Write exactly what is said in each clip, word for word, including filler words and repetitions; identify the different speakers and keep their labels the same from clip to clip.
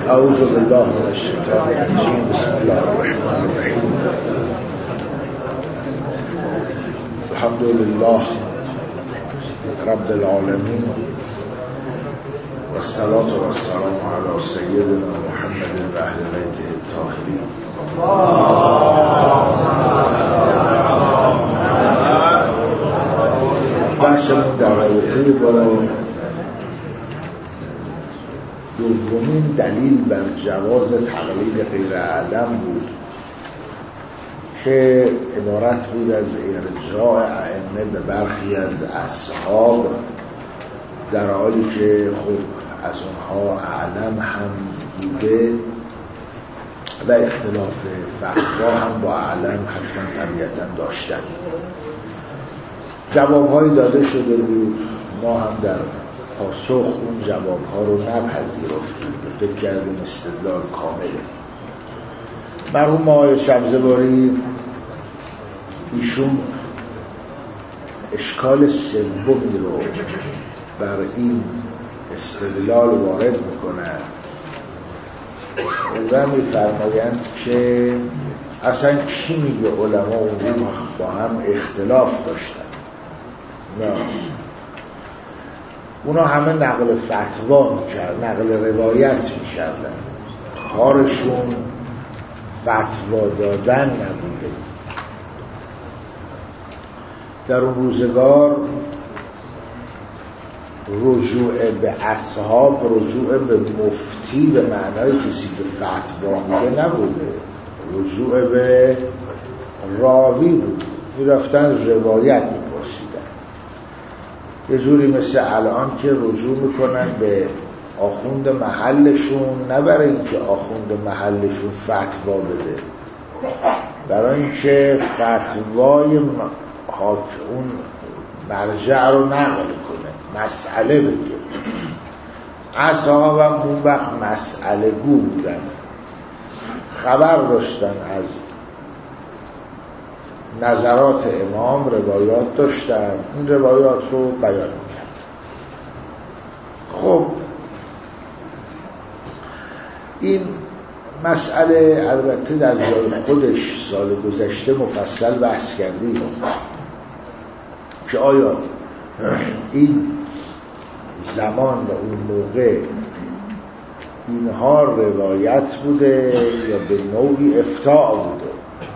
Speaker 1: اعوذ بالله من الشیطان الرجیم. بسم الله الرحمن الرحیم. الحمد لله رب العالمین والصلاة والسلام علی سیدنا محمد و اهل بیته الطاهرین. بحثمون در رابطه با دومین دلیل بر جواز تقلید غیر اعلم بود که عبارت بود از ارجاع ائمه به برخی از اصحاب، در حالی که خب از اونها اعلم هم بوده و اختلاف فتوا هم با اعلم حتما طبیعتا داشتن. جوابهایی داده شده بود، ما هم در پاسخ اون جوابها رو نپذیرفتیم، فکر کردیم استدلال کامله. مرحوم آقای سبزواری ایشون اشکال سومی رو بر این استدلال وارد میکنن و میفرمایند که اصلا کی میگه علما اون با هم اختلاف داشتن؟ نه، اونا همه نقل فتوا میکرد، نقل روایت میکردن، کارشون فتوا دادن نبوده. در اون روزگار رجوع به اصحاب، رجوع به مفتی به معنای کسی که فتوا میده نبوده، رجوع به راوی بود. میرفتن روایت میپرسیدن، یه جوری مثل الان که رجوع میکنن به آخوند محلشون، نه برای اینکه آخوند محلشون فتوا بده، برای اینکه فتوای حاکم اون مرجع رو نقل کنه، مسئله بگه. اصحاب هم اون وقت مسئله گو بودن، خبر داشتن از نظرات امام، روایات داشتن، این روایات رو بیان میکرد. خب این مسئله البته در جای خودش سال گذشته مفصل بحث کردیم که آیا این زمان و اون موقع اینها روایت بوده یا به نوعی افتاء بوده.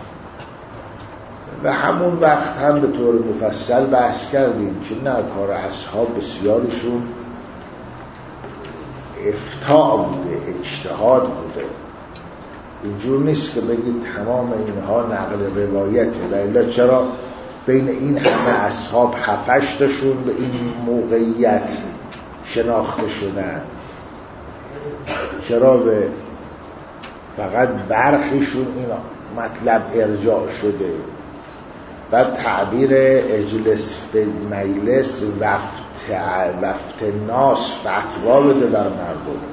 Speaker 1: و همون وقت هم به طور مفصل بحث کردیم که نه، کار اصحاب بسیارشون افتاء بوده، اجتهاد بوده. اینجور نیست که بگید تمام اینها نقل روایته. لیلا چرا بین این همه اصحاب هفتشتشون به این موقعیت شناخته شدن؟ چرا به فقط برخیشون این مطلب ارجاع شده؟ بعد تعبیر اجلس فی مجلس وفت وفت ناس فتوا بده بر مردم.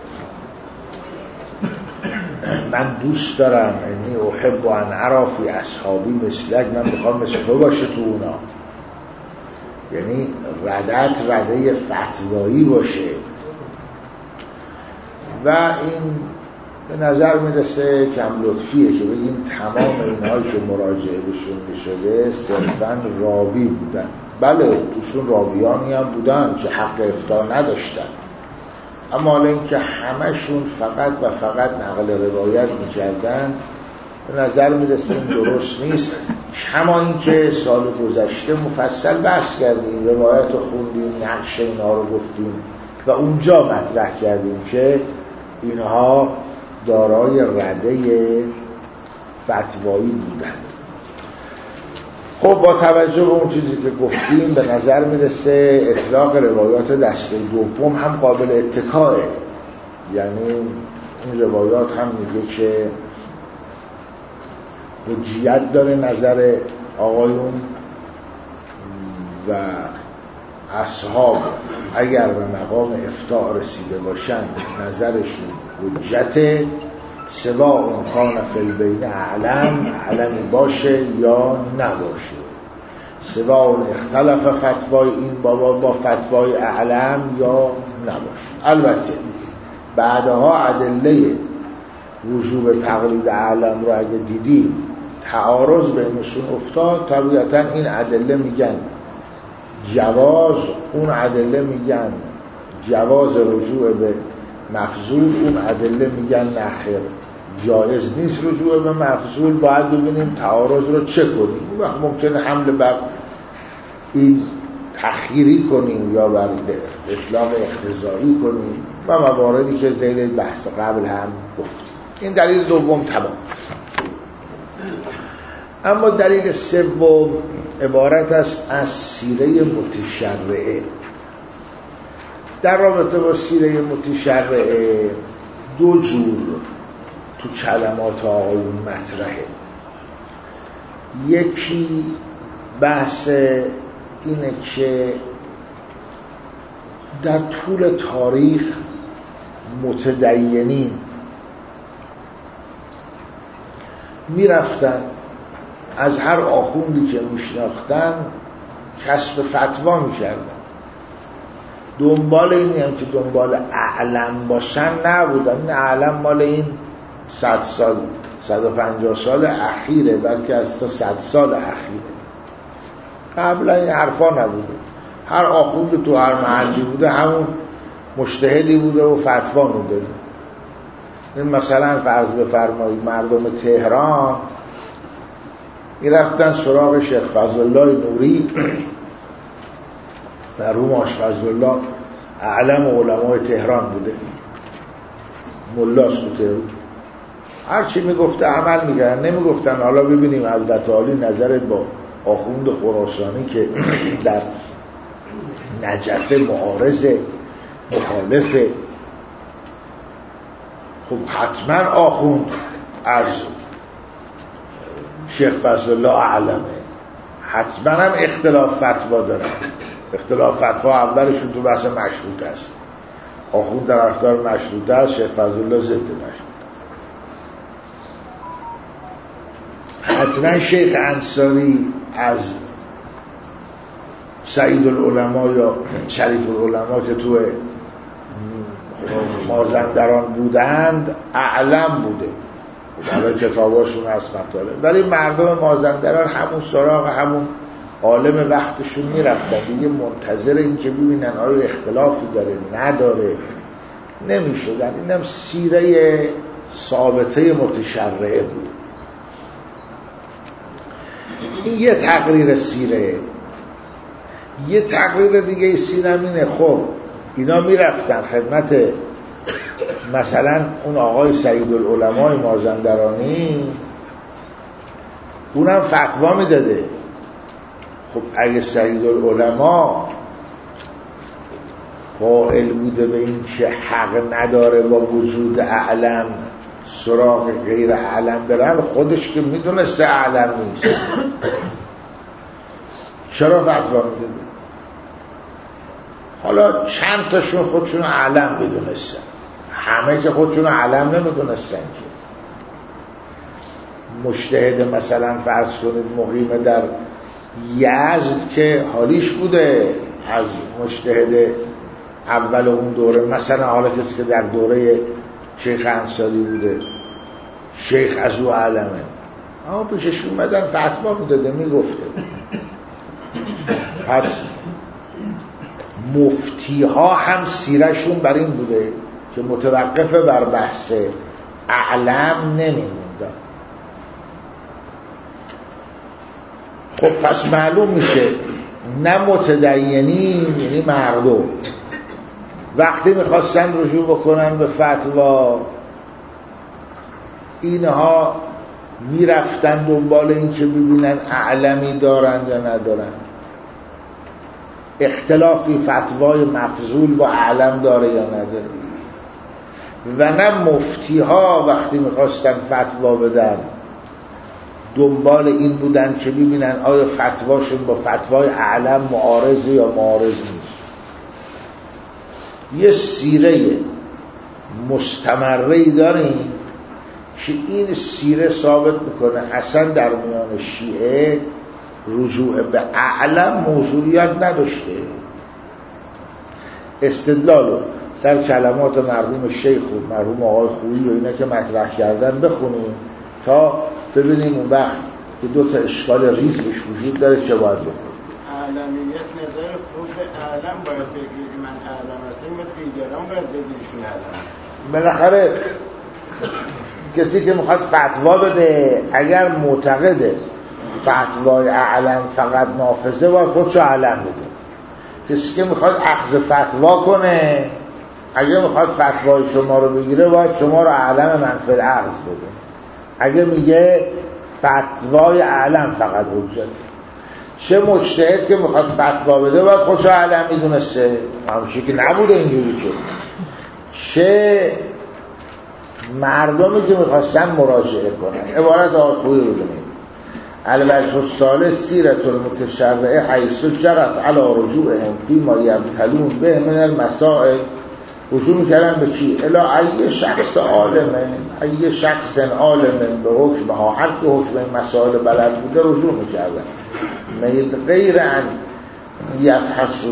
Speaker 1: من دوست دارم، انی احب ان ارا فی اصحابی مثلک، من میخوام مثل تو باشه تو اونا، یعنی ردت رده فتوایی باشه. و این به نظر میرسه کم لطفیه که بگیم تمام اینهایی که مراجعه بهشون میشده صرفاً راوی بودن. بله توشون راویانی هم بودن که حق افتاء نداشتن، اما حالا این که همشون فقط و فقط نقل روایت میکردن به نظر میرسه این درست نیست. کما این که سال گذشته مفصل بحث کردیم، روایت رو خوندیم، نقش اینا رو گفتیم و اونجا مطرح کردیم که اینها دارای رده فتوایی بودن. خب با توجه به اون چیزی که گفتیم به نظر میرسه اطلاق روایات دسته دوم هم قابل اتکاه، یعنی این روایات هم میگه که حجیت داره نظر آقایون و اصحاب اگر به مقام افتاء رسیده باشن نظرشون حجته، سوا اون کان فی البین اعلم، اعلمی باشه یا نباشه، سوا اون اختلاف فتوای این بابا با فتوای اعلم یا نباشه. البته بعدها ادله وجوب تقلید اعلم رو اگه دیدیم تعارض بینشون افتاد، طبیعتا این ادله میگن جواز، اون ادله میگن جواز رجوع به مفضول، اون ادله میگن نخیر جایز نیست رجوع به مفضول. باید ببینیم تعارض رو چه کنیم. اون وقت ممکنه حمل بر این تخییری کنیم یا بر اطلاق اقتضایی کنیم و مواردی که زیر بحث قبل هم گفتیم. این دلیل دوم تمام. اما دلیل سوم عبارت است از سیره متشرعه. در رابطه با سیره متشرعه دو جور تو کلمات آقایون مطرحه. یکی بحث اینه که در طول تاریخ متدینین میرفتن از هر آخوندی که میشناختن کسب فتوا میکردن. دنبال اینی هم که دنبال اعلم باشن نبودن. این اعلم مال این صد سال صد و پنجاه سال اخیره، بلکه از تا صد سال اخیره. قبلا این حرفا نبوده. هر آخوند تو هر محلی بوده همون مجتهدی بوده و فتوا میداده. این مثلا فرض بفرمایید مردم تهران میرفتن سراغ شیخ فضلالله نوری، مرحوم آش فضلالله اعلم علمای تهران بوده، ملاست تو تهران. هر چی میگفته عمل میکردن، نمیگفتن حالا ببینیم حضرت عالی نظرت با آخوند خراسانی که در نجف معارض مخالفه. خب حتما آخوند از شیخ فضلالله اعلمه، حتما هم اختلاف فتوا دارن. اختلاف فتوا اولشون تو بحث مشروط است. آخوند طرفدار مشروط است، شیخ فضلالله ضد مشروط. حتما شیخ انصاری از سعید العلماء یا شریف العلماء که تو مازندران بودند اعلم بوده. حالا کتاباشون هست مطالب، ولی مردم مازندران همون سراغ همون عالم وقتشون میرفتن دیگه، منتظر این که ببینن آیا اختلافی داره نداره نمیشدن. اینم سیره ثابته متشرعه بود. این یه تقریر سیره. یه تقریر دیگه سیره اینه خب اینا میرفتن خدمت مثلا اون آقای سعید العلماء مازندرانی، اونم فتوا میداده. خب اگه سعید العلماء قائل بوده به این که حق نداره با وجود اعلم سراغ غیر اعلم برن، خودش که میدونسته اعلم نیست چرا فتوا میداده؟ حالا چند تاشون خودشون اعلم بدونستن، همه که خودشون اعلم نمیدونستن که. مجتهد مثلا فرض کنید مقیم در یزد که حالیش بوده از مجتهد اول اون دوره، مثلا حالا کسی که در دوره شیخ انصاری بوده، شیخ از او علمه، اما پیشش اومدن فتوا میداده میگفته. پس مفتی ها هم سیرشون بر این بوده که متوقف بر بحث اعلم نمیموندن. خب پس معلوم میشه نه متدینین یعنی مردم وقتی میخواستن رجوع بکنن به فتوا، اینها میرفتن دنبال این که ببینن اعلمی دارن یا ندارن، اختلافی فتوای مفضول با اعلم داره یا نداره. و نه مفتی ها وقتی میخواستن فتوا بدن دنبال این بودن که ببینن آیا فتواشون با فتوای اعلم معارض یا معارض نیست. یه سیره مستمره‌ای داریم که این سیره ثابت میکنه اصلا در میان شیعه رجوع به اعلم موضوعیت نداشته. استدلالو در کلمات مرحوم شیخ و مرحوم آقای خویی و اینا که مطرح کردن بخونیم تا ببینیم اون وقت که دو تا اشکال ریز بهش وجود داره چه باید بکنیم.
Speaker 2: اعلمیت نظر خود اعلم باید بگید من اعلم هستم و دیگران باید بگیرشون اعلم.
Speaker 1: بالاخره کسی که میخواد فتوا بده اگر معتقده فتوای اعلم فقط نافذه باید خودشو اعلم بده. کسی که میخواد اخذ فتوا کنه اگر میخواد فتوای شما رو بگیره باید شما رو اعلم منفی اخذ بده. اگه میگه فتوای اعلم فقط حجت، چه مجتهد که میخواد فتوا بده باید خودشو اعلم میدونسته، همشه که نبوده اینجوری که چه مردمی که میخواستن مراجعه کنن. عبارت آخوی رو ببینید: الوجه الثالث سیرة المتشرعه حیث جرت علی رجوعهم فیما یبتلون به من المسائل. رجوع میکردن به کی؟ الی ای شخص عالمه، ای شخص عالمه به حکمها، هر که حکم این مسائل بلد بوده رجوع میکردن غیر ان یفحصوا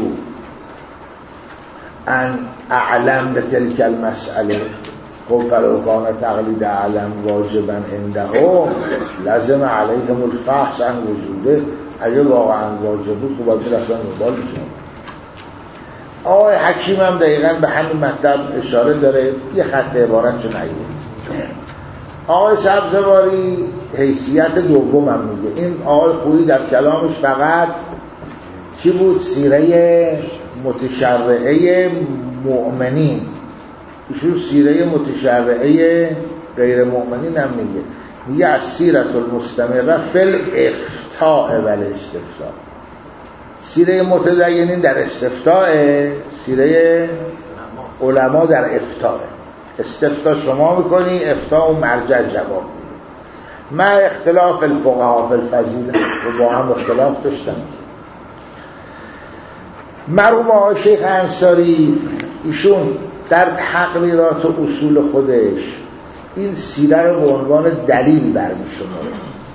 Speaker 1: ان اعلم به تلک المسئله. خب فلو کان تقلید اعلم واجبا عندهم لازم علیهم الفحص عن وجوده. اگه واقعا واجب بود خب باید رفتن دنبال میکنن. آقای حکیم هم دقیقا به همین مطلب اشاره داره، یه خط عبارت چون نگید. آقای سبزواری حیثیت دوم هم میگه. این آقای خویی در کلامش فقط چی بود؟ سیره متشرعه مؤمنین. ایشون سیره متشرعه غیر مؤمنین هم میگه. میگه از سیرت المستمره فل افتاء و الاستفتاء. سیره متدینین در استفتاء، سیره علما در افتاء. استفتاء شما میکنی، افتاء و مرجع جواب میده. ما اختلاف الفقهاء فی الفضیله و با هم اختلاف داشتن. مرحوم آقای شیخ انصاری ایشون در تقریرات و اصول خودش این سیره رو به عنوان دلیل برمی‌شماره،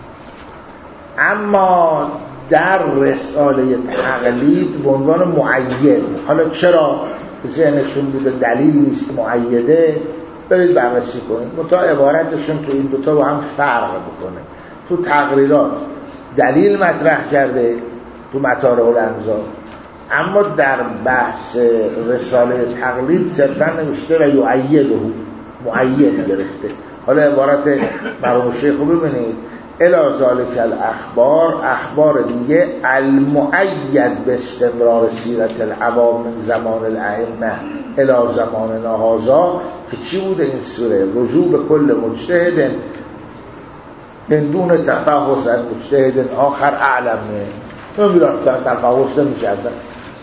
Speaker 1: اما در رساله تقلید به عنوان معید. حالا چرا ذهنشون بوده دلیل نیست معیده؟ برید بررسی کنید. متا عبارتشون تو این دوتا با هم فرق بکنه. تو تقریرات دلیل مطرح کرده تو مطالع الانظار، اما در بحث رساله تقلید صرفا نوشته و یعیده معید گرفته. حالا عبارت مرحوم شیخ رو ببینید: الی ذالک الاخبار، اخبار دیگه المؤید به استمرار سیرت العوام من زمان الائمه الی زماننا هذا. که چی بوده این سوره؟ رجوع به کل مجتهد من دون تفحص از مجتهد آخر اعلمه. نمیرفتن تفحص نمیکردن.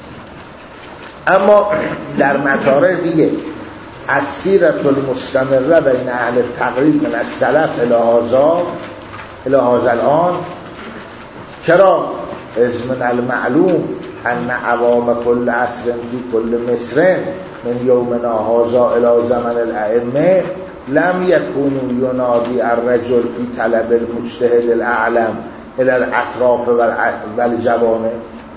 Speaker 1: اما در مطارح دیگه از سیرت المستمره بین اهل تقلید من از سلف الی هذا الی هذا الان. چرا؟ از من المعلوم ان عوام کل عصر فی کل مصر من یومنا هذا الی زمن الائمه لم یکونوا ینادی الرجل فی طلب المجتهد الاعلم الی الاطراف والجوانب.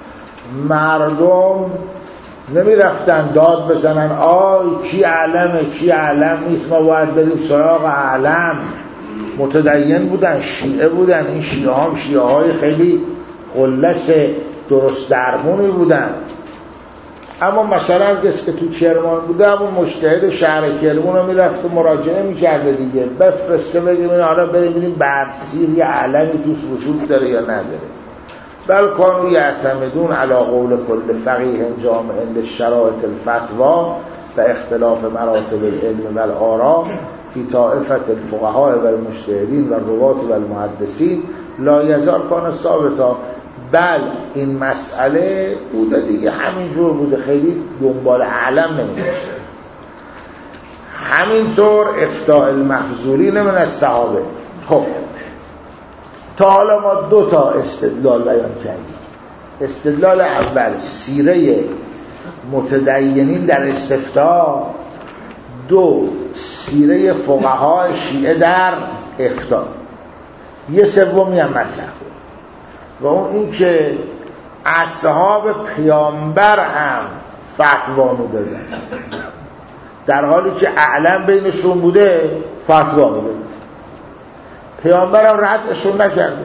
Speaker 1: مردم نمی رفتن داد بزنن آی کی اعلمه کی اعلم نیست، ما باید بریم سراغ اعلم. متدین بودن، شیعه بودن. این شیعه هم شیعه های خیلی خلص درست درمونی بودن. اما مثلا کسی که تو کرمان بوده همون مجتهد شهر کرمان رو می رفت و مراجعه می کرده دیگه، بفرسته بگیم حالا بریم برسیر یه اعلمی توش وجود داره یا نداره. بل کانوا یعتمدون علی قول کل فقیه جامع عند شرایط الفتوا و اختلاف مراتب العلم و الآراء فی طائفة الفقهاء و المجتهدین و الرواة و المحدثین لا یزال کان ثابتا. بل این مسئله بوده دیگه، همینجور بوده، خیلی دنبال اعلم نمیشه. همینطور افتاء المخذولین من الصحابه. خب تا حالا ما دو تا استدلال بیان کردیم. استدلال اول سیره متدینین در استفتاء، دو سیره فقهای شیعه در افتاء. یه سومی هم مطلب و اون این که اصحاب پیامبر هم فتوا دادن. در حالی که اعلم بینشون بوده فتوا میده. پیامبرم ردشون نکرده.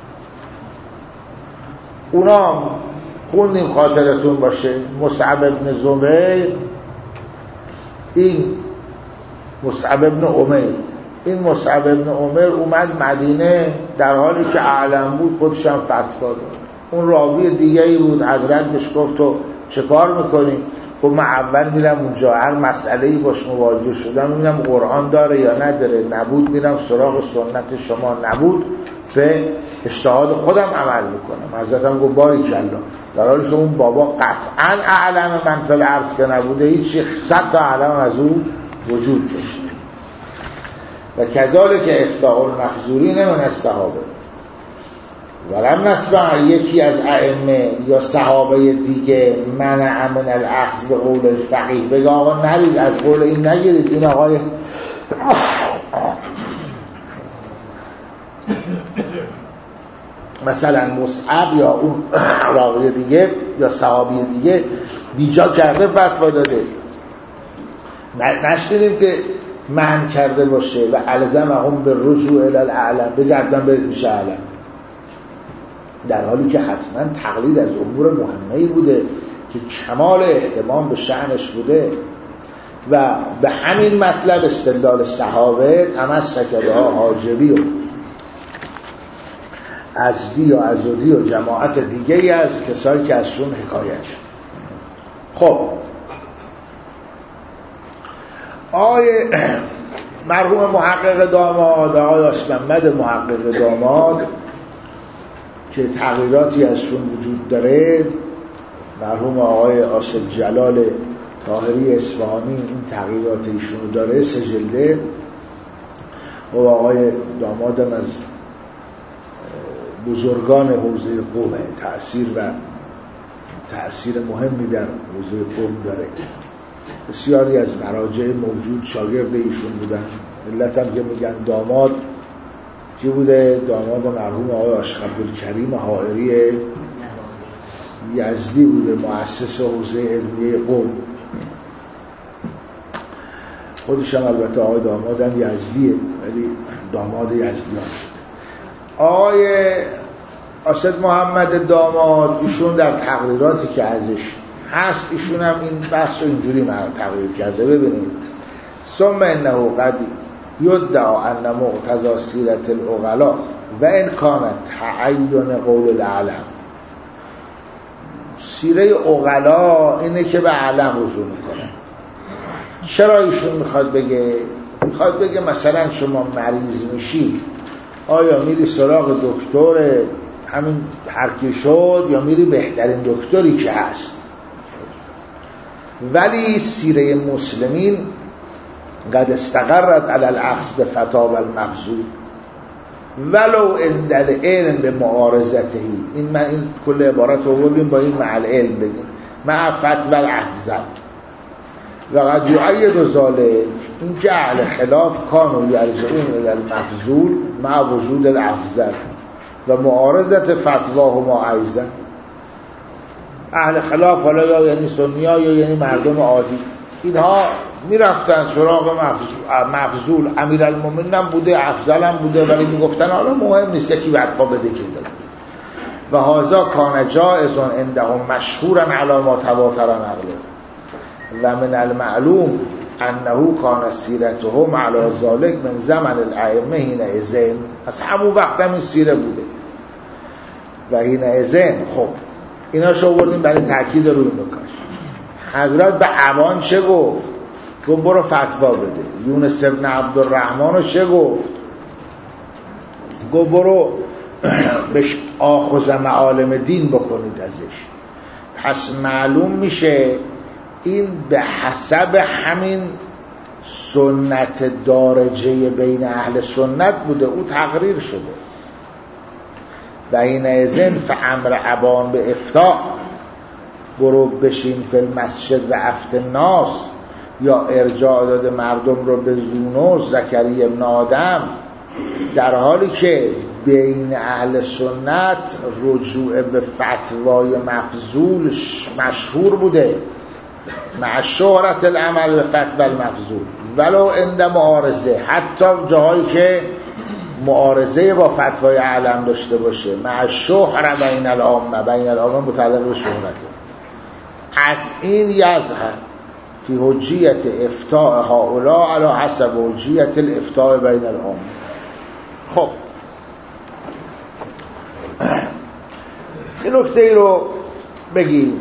Speaker 1: اونا خوندیم خاطرتون باشه مصعب ابن زبیر، این مصعب ابن عمیر این مصعب ابن عمر اومد مدینه در حالی که اعلم بود، خودش هم فتوا داد. اون راوی دیگه ای بود، حضرت بهش گفت تو چه کار میکنی؟ خب من اول میرم اونجا هر مسئله‌ای باش مواجه شدم میبینم قرآن داره یا نداره، نبود میرم سراغ سنت شما، نبود به اجتهاد خودم عمل میکنم. حضرتم گفت باریکالله، در حالی که اون بابا قطعا اعلم من فی الارض که نبوده، هیچ صد تا اعلم از او وجود داشت. و کذالک افتاء المخذولین من الصحابه ولم نسمع یکی از ائمه یا صحابه دیگه منع من الاخذ به قول الفقیه، بگه آقا نرید از قول این نگیرید، این آقای مثلا مصعب یا اون راوی دیگه یا صحابی دیگه بیجا کرده فتوا داده، نشنیدیم که منع کرده باشه و الزمهم به رجوع الی الاعلم، بگه حتما برید میشه اعلم، در حالی که حتما تقلید از امور مهمه‌ای بوده که کمال اهتمام به شأنش بوده. و به همین مطلب استدلال صحابه تمسک بها حاجبی و ازدی و ازدی و جماعت دیگه از کسایی که ازشون حکایت شد. خب آقای مرحوم محقق داماد، آقای آسمحمد محقق داماد که تغییراتی ازشون وجود داره، مرحوم آقای آصف جلال طاهری اصفهانی این تغییرات ایشونو داره، سه جلده، و آقای دامادم از بزرگان حوزه قوم، تأثیر و تأثیر مهمی در حوزه قوم داره. بسیاری از مراجع موجود شاگرد ایشون بودن. علت هم که میگن داماد کی بوده؟ داماد مرحوم آقای عاشق عبدالکریم حائری یزدی بوده، مؤسس حوزه علمیه قوم. خودش هم البته آقای داماد هم یزدیه، ولی داماد یزدیان شده. آقای اسد محمد داماد ایشون در تقریراتی که ازش هست، ایشون هم این بحث رو اینجوری من تقریر کرده. ببینید، ثم انه قد یدعا ان مقتضی سیرت العقلاء و ان کان تعین قول الاعلم، سیره عقلا اینه که به علم رجوع میکنه. چرا ایشون میخواد بگه؟ میخواد بگه مثلا شما مریض میشی، آیا میری سراغ دکتر همین هرکی شد یا میری بهترین دکتری که هست؟ ولی سیره مسلمین قد استقرت علی الاخذ به فتاوی المفضول ولو عند العلم به معارضته. این من این کل عبارت رو بگیم با این مع العلم بگیم، مع فتوی الافضل و قد یعید ذلک، این که اهل خلاف کانوا یرجعون الی المفضول مع وجود الافضل و معارضت فتواهما ایضا. اهل خلاف حالا یا یعنی سنی‌ها یا یعنی مردم عادی، اینها میرفتن سراغ مفضول، امیرالمومنین هم بوده، افضل هم بوده، ولی میگفتن حالا مهم نیست یکی بعدها بده که داره. و هذا کان جائز عندهم مشهورا علی ما تواتر نقله و من المعلوم انه کان سیرتهم علی ذلک من زمن الائمه حینئذ، از همون وقت هم این سیره بوده و حینئذ. خب اینا شو بردیم برای تاکید روی نکاش. حضرت به عوان چه گفت؟ گفت برو فتوا بده. یونس ابن عبدالرحمن رو چه گفت؟ گفت برو بهش آخذ معالم دین بکنید ازش. پس معلوم میشه این به حسب همین سنت دارجه بین اهل سنت بوده، او تقریر شده. و این ازن فامر عبان به افتاء، برو بشین فی المسجد و افت الناس، یا ارجاع داده مردم رو به زونوس زکری ابن آدم، در حالی که بین اهل سنت رجوع به فتوای مفضول مشهور بوده. مع شهرت العمل به فتوى المفضول ولو عند معارضه، حتی جاهایی که معارضه با فتوای اعلم داشته باشه، مع شهر بین العامه، بین العامه متعلق به شهرته، از این یظهر فی حجیت افتاء هؤلاء علی حسب حجیت الافتاء بین العامه. خب این نکته ای رو بگیم.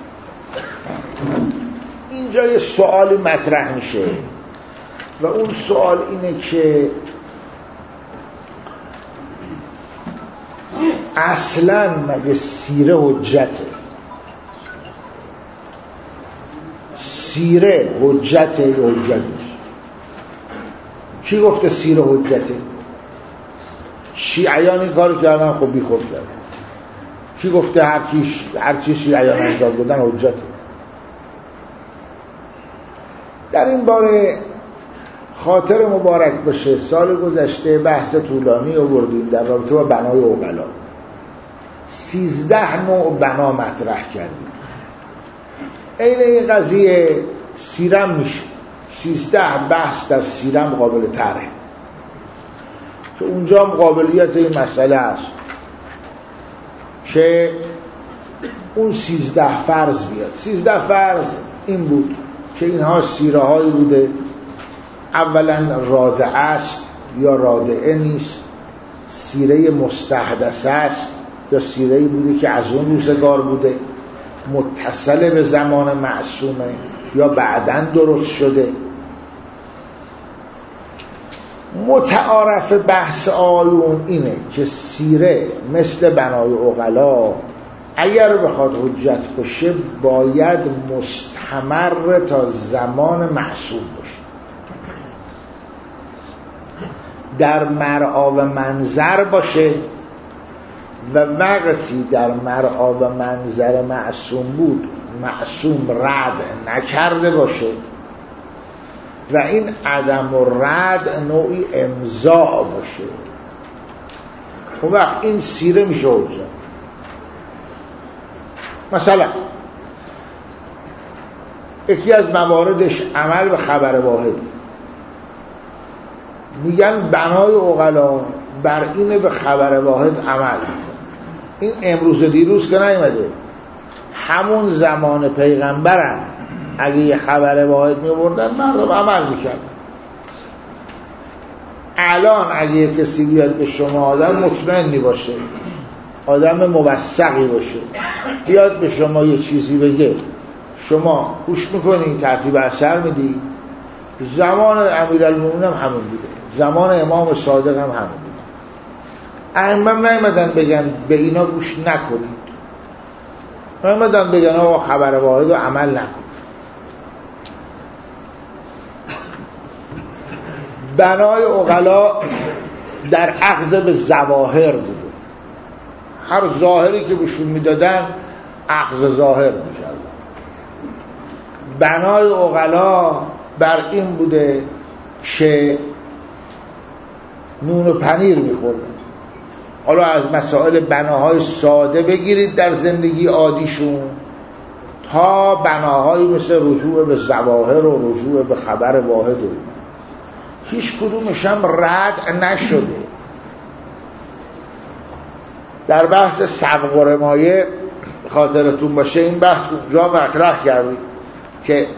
Speaker 1: اینجا یه سوالی مطرح میشه و اون سوال اینه که اصلا مگه سیره حجته؟ سیره حجته یا حجت نیست؟ کی گفته سیره حجته؟ شیعیان این کار کردن، خب بی خود کردن. کی گفته هر کی هر چی شیعیان انجام دادن حجته؟ در این باره خاطر مبارک باشه سال گذشته بحث طولانی آوردیم در رابطه با بنای عقلا. سیزده نوع بنا مطرح کردیم. این این قضیه سیرم میشه. سیزده بحث در سیرم قابل طرحه که اونجا قابلیت این مسئله است که اون سیزده فرض بیاد. سیزده فرض این بود که اینها سیره هایی بوده، اولا رادعه است یا رادعه نیست، سیره مستحدثه است یا سیره بوده که از اون روزگار بوده، متصل به زمان معصومه یا بعداً درست شده. متعارف بحث آیون اینه که سیره مثل بنای عقلا اگر بخواد حجت باشه باید مستمر تا زمان معصوم باشه، در مرعا و منظر باشه و وقتی در مرعا و منظر معصوم بود معصوم رد نکرده باشه و این عدم و رد نوعی امضاء باشه. خب وقت این سیره میشه حجت. مثلا یکی از مواردش عمل به خبر واحد، میگن بنای عقلا بر اینه به خبر واحد عمل. این امروز و دیروز که نیومده، همون زمان پیغمبرم اگه یه خبر واحد میبردن مردم عمل میکردن. الان اگه یه کسی بیاد به شما آدم مطمئنی باشه، آدم موثقی باشه، بیاد به شما یه چیزی بگه، شما گوش میکنی، ترتیب اثر میدی. زمان امیرالمومنین هم همون بوده، زمان امام صادق هم همون بوده. ائمه نیامدن بگن به اینا گوش نکنید، نیامدن بگن آقا خبر واحد و عمل نکنید. بنای عقلا در اخذ به ظواهر بوده، هر ظاهری که بهشون میدادن اخذ ظاهر میکردن. بنای عقلا بر این بوده که نون و پنیر میخوردن. حالا از مسائل بناهای ساده بگیرید در زندگی عادیشون تا بناهایی مثل رجوع به ظواهر و رجوع به خبر واحد و هیچ کدومش هم رد نشده. در بحث سبق و رمایه خاطرتون باشه این بحث اونجا مطرح کردیم که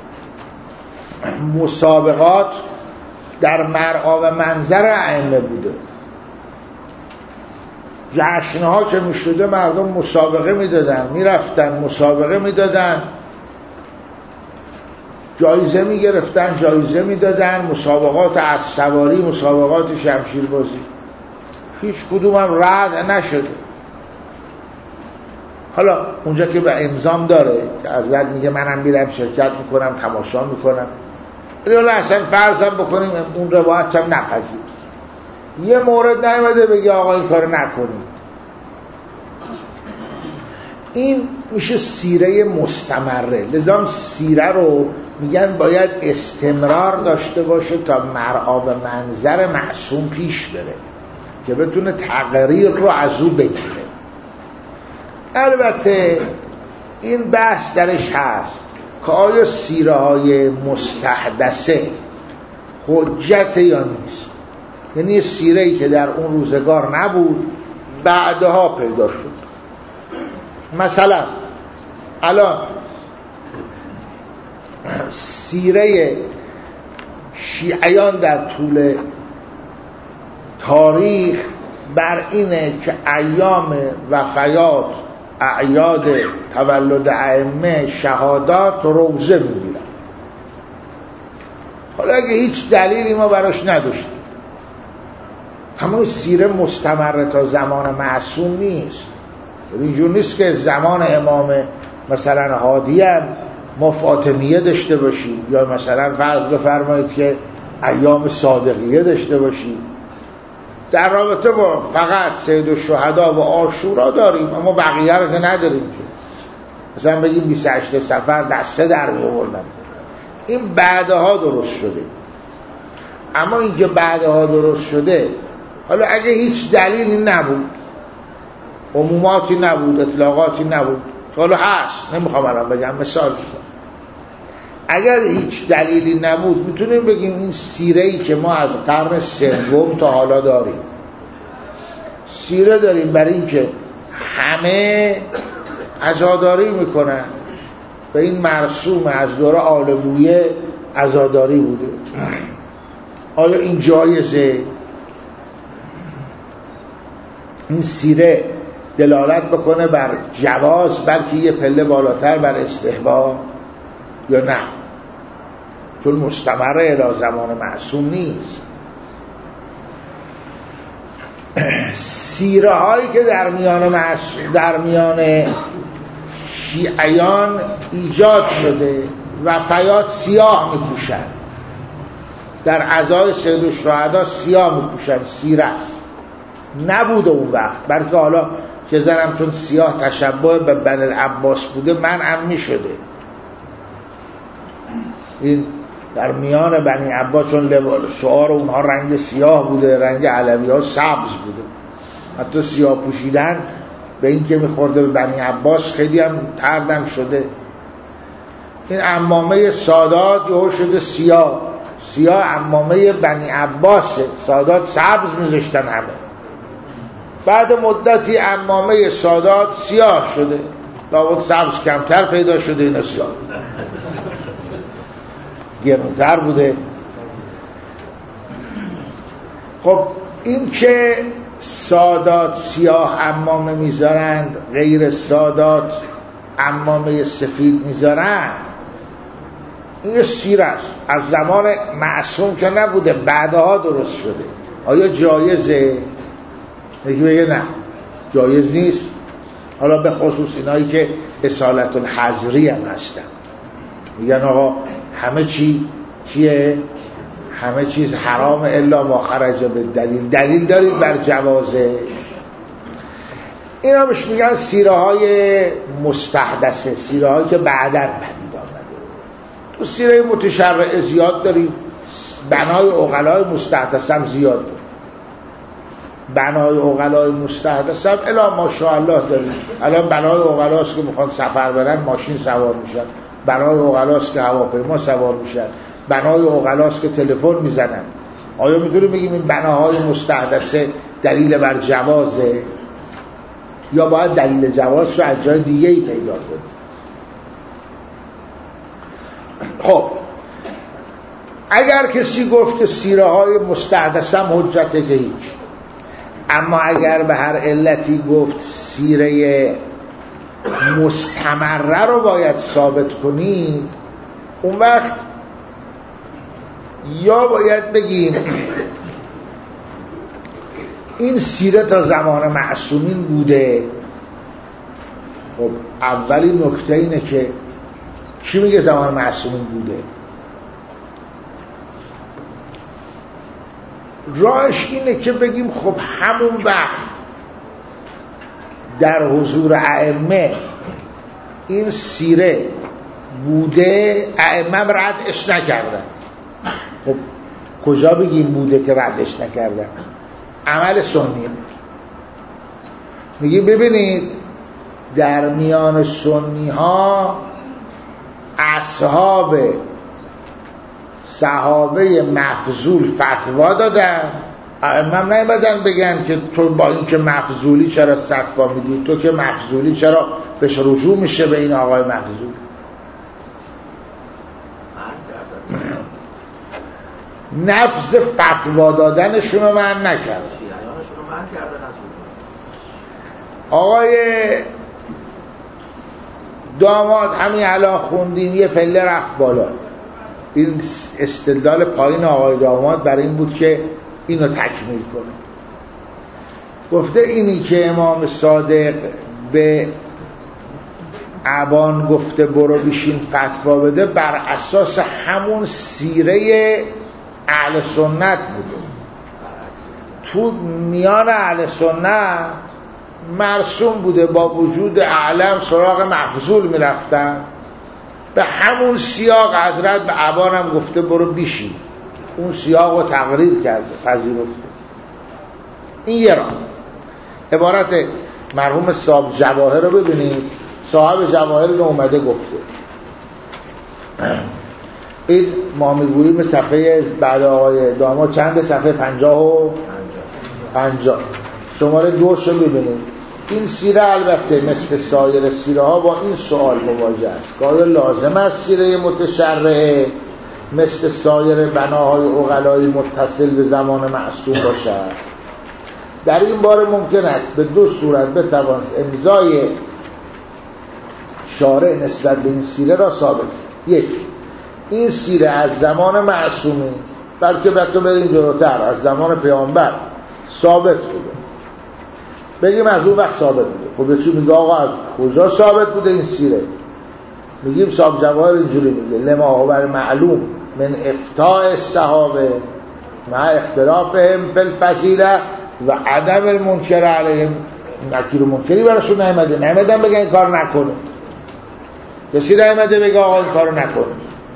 Speaker 1: مسابقات در مرعا و منظر ائمه بوده. جشنها که می شده مردم مسابقه می دادن، می رفتن مسابقه می دادن، جایزه می گرفتن، جایزه می دادن، مسابقات اسب سواری، مسابقات شمشیر بازی، هیچ کدوم هم رد نشده. حالا اونجا که به امضام داره که حضرت میگه منم میرم شرکت میکنم، تماشا میکنم، ولی حالا اصلا فرضم بکنیم اون روایت هم نپذیر، یه مورد نیومده بگه آقا این کار نکنید. این میشه سیره مستمره. لذا سیره رو میگن باید استمرار داشته باشه تا مرعا و منظر معصوم پیش بره که بتونه تقریر رو از او بگیره. البته این بحث درش هست، که آیا سیره های مستحدثه حجت یا نیست. یعنی سیره‌ای که در اون روزگار نبود بعدها پیدا شد. مثلا الان سیره شیعیان در طول تاریخ بر اینه که ایام وفیات، اعیاد تولد ائمه، شهادات روزه میگیرن. حالا اگه هیچ دلیلی ما براش نداشتیم، اما سیره مستمره تا زمان معصوم نیست. اینجور نیست که زمان امام مثلا هادی هم ما فاطمیه داشته باشیم، یا مثلا فرض بفرمایید که ایام صادقیه داشته باشیم. در رابطه با فقط سید الشهدا و عاشورا داریم، اما بقیه رو که نداریم. که مثلا بگیم بیست و هشت صفر دسته در آوردن، این بعدها درست شده. اما اینکه بعدها درست شده، حالا اگه هیچ دلیلی نبود، عموماتی نبود، اطلاقاتی نبود، حالا هست، نمیخوام الان بگم، مثال بزنم، اگر هیچ دلیلی نبود میتونیم بگیم این سیره‌ای که ما از قرن سوم تا حالا داریم، سیره داریم برای اینکه همه عزاداری میکنن و این مرسوم از دوره آل بویه عزاداری بوده. آیا این جایزه؟ این سیره دلالت بکنه بر جواز، بلکه یه پله بالاتر بر استحباب، یا نه؟ چون مستمره الی زمان معصوم نیست. سیره هایی که در میان معصوم در میان شیعیان ایجاد شده، وفیات سیاه میپوشن، در عزای سید الشهدا سیاه میپوشن، سیره است. نبوده اون وقت، بلکه حالا که زنم چون سیاه تشبه به بنی العباس بوده منعم میشده. این در میان بنی عباس چون شعار اونها رنگ سیاه بوده، رنگ علوی ها سبز بوده، حتی سیاه پوشیدن به این که میخورده به بنی عباس خیلی هم تردم شده. این عمامه سادات یهو شده سیاه، سیاه عمامه بنی عباسه، سادات سبز میذاشتن همه. بعد مدتی عمامه سادات سیاه شده، لابد سبز کمتر پیدا شده، اینا سیاه گرونتر بوده. خب این که سادات سیاه عمامه میذارند، غیر سادات عمامه سفید میذارند، این سیره است، از زمان معصوم که نبوده، بعدها درست شده. آیا جایزه؟ یکی بگه نه جایز نیست. حالا به خصوص اینایی که اصالت الحضری هم هستن، میگن آقا همه چی چیه؟ همه چیز حرام الا ما خرج به دلیل. دلیل دارید بر جوازه؟ اینا بهش میگن سیره های مستحدثه، سیره هایی که بعداً پدید آمده. تو سیره متشرع زیاد داریم، بنای عقلای مستحدث هم زیاد داریم. بنای عقلای مستحدث هم الا ماشاءالله داریم. الان بنای عقلاست که میخوان سفر برن ماشین سوار میشن، بنای عقلاست که هواپیما سوار میشن، بنای عقلاست که تلفن میزنن. آیا میتونیم بگیم این بناهای مستحدثه دلیل بر جوازه، یا باید دلیل جواز رو از جای دیگه ای پیدا کنیم؟ خب اگر کسی گفت که سیره های مستحدثه هم حجته که هیچ، اما اگر به هر علتی گفت سیره مستمره رو باید ثابت کنید، اون وقت یا باید بگیم این سیره تا زمان معصومین بوده. خب اولی نکته اینه که کی میگه زمان معصومین بوده؟ راهش اینه که بگیم خب همون وقت در حضور ائمه این سیره بوده، ائمه ردش نکردن. خب کجا بگیم بوده که ردش نکردن؟ عمل سنی. میگیم ببینید در میان سنی ها اصحاب صحابه مفضول فتوا دادن، امام نیومدن بگن که تو با این که مفضولی چرا فتوا میدی، تو که مفضولی چرا بهش رجوع میشه به این آقای مفضول. نفس فتوا دادنشون رو من نکردم. آقای داماد همین الان خوندیم یه پله رفت بالا. این استدلال پایین آقای داماد برای این بود که اینو تکمیل کنه. گفته اینی که امام صادق به ابان گفته برو بشین فتوا بده بر اساس همون سیره اهل سنت بوده. تو میان اهل سنت مرسوم بوده با وجود اعلم سراغ مفضول میرفتن، به همون سیاق حضرت به ابان هم گفته برو بشین، اون سیاق رو تقریر کرده، پذیرفته. این یه راه. عبارت مرحوم صاحب جواهر رو ببینید، صاحب جواهر رو اومده گفته این ما میگوییم صفحه بعد آقای داماد چند؟ صفحه پنجاه و پنجاه شماره دوش رو ببینید. این سیره البته مثل سایر سیره ها با این سوال مواجه است که آیا لازم است سیره متشرعه مثل سایر بناهای عقلای متصل به زمان معصوم باشد؟ در این باره ممکن است به دو صورت بتوان امضای شارع نسبت به این سیره را ثابت. یک، این سیره از زمان معصومی، بلکه بطور بریم جلوتر از زمان پیامبر ثابت بوده، بگیم از اون وقت ثابت بوده. خب یکی میگه آقا از کجا ثابت بوده این سیره؟ میگیم صاحب جواهر اینجوری میگه لما هو معلوم من افتاء الصحابه مع اختلافهم فی الفضیله و عدم المنکر علیهم. نکیر و منکری براشون نیامده، نیامدن بگن این کار نکنه، کسی نیامده بگه آقا این کارو نکنه.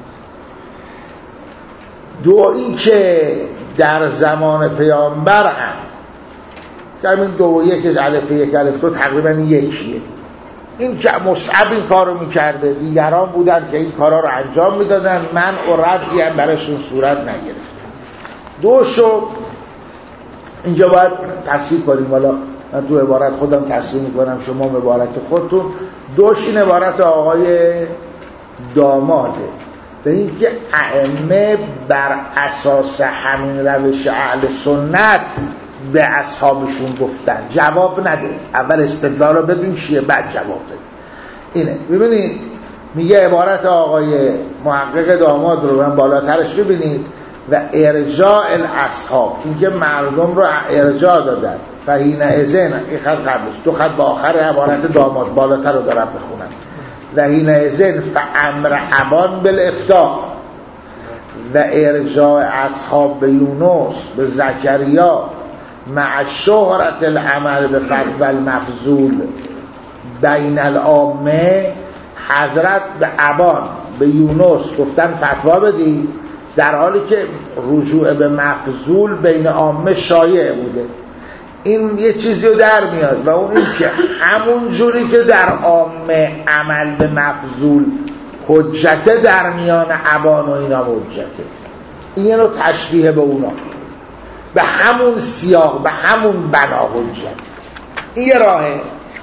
Speaker 1: دو، این که در زمان پیامبر هم در این دو و یک الف یک الف دو تقریبا یکیه. این که مصعب این کارو میکرده، دیگران بودن که این کارا رو انجام میدادن، من و ردی هم براشون صورت نگرفت. دو شو اینجا باید تصحیح کنیم، والا من تو عبارت خودم تصحیح میکنم، شما عبارت خودتون. دوش این عبارت آقای داماده، به اینکه ائمه بر اساس همین روش اهل سنت به اصحابشون گفتن. جواب نده، اول استدلال رو بدون چیه بعد جواب بده. اینه ببینید، میگه عبارت آقای محقق داماد رو من بالاترش ببینید و ارجاع الاصحاب، اینکه مردم رو ارجاع دادن. فهین ازن، این خط قبلش، دو خط با آخر عبارت داماد بالاتر رو دارم بخونم. و هین ازن فامر ابان بالافتاء و ارجاع اصحاب به یونس به زکریا مع شهرت العمل به فتوى المفضول بین العامه. حضرت به ابان به یونس گفتن فتوا بدی، در حالی که رجوع به مفضول بین عامه شایع بوده. این یه چیزی رو در میاد و اون این که همون جوری که در عامه عمل به مفضول حجته، در میان ابان و اینا حجته. این رو تشبیه به اونا، به همون سیاق، به همون بنا حجت. این یه راهه.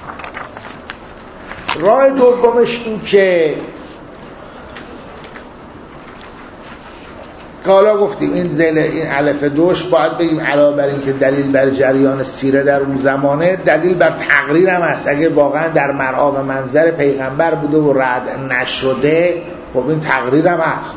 Speaker 1: راه دومش این که حالا گفتیم این زل این الف دوش باید بگیم علاوه بر این که دلیل بر جریان سیره در اون زمانه، دلیل بر تقریر هم هست. اگه واقعا در مرآب منظر پیغمبر بوده و رد نشده، خب این تقریر هم هست.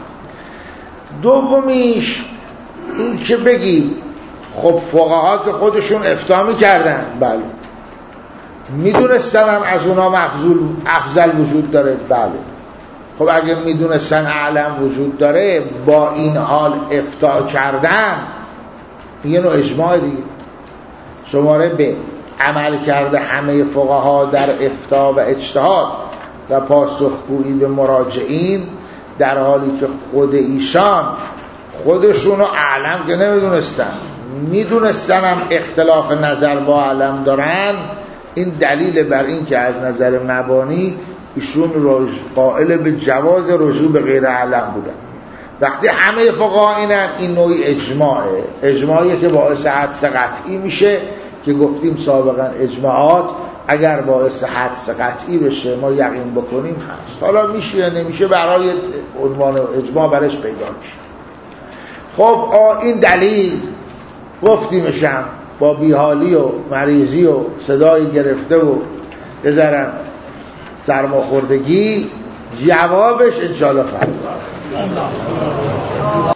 Speaker 1: دومیش این که بگیم خب فقها که خودشون افتاء می‌کردن، بله، میدونستن هم از اونا مفضول افضل وجود داره، بله. خب اگه میدونستن اعلم وجود داره، با این حال افتاء کردن، یه نوع اجماع دیگه. شماره به عمل کرده همه فقها در افتاء و اجتهاد و پاسخگویی به مراجعین، در حالی که خود ایشان خودشونو اعلم که نمیدونستن، میدونستن هم اختلاف نظر با اعلم دارن. این دلیل بر این که از نظر مبانی ایشون قائل به جواز رجوع به غیر علم بودن. وقتی همه فقها اینن، این نوعی اجماعه، اجماعی که باعث حدس قطعی میشه که گفتیم سابقا اجماعات اگر باعث حدس قطعی بشه ما یقین بکنیم هست. حالا میشه یا نمیشه برای عنوان اجماع برش پیدا میشه. خب این دلیل گفتیمشم با بیحالی و مریضی و صدای گرفته و بذارم سرماخوردگی، جوابش انشاءالله فردا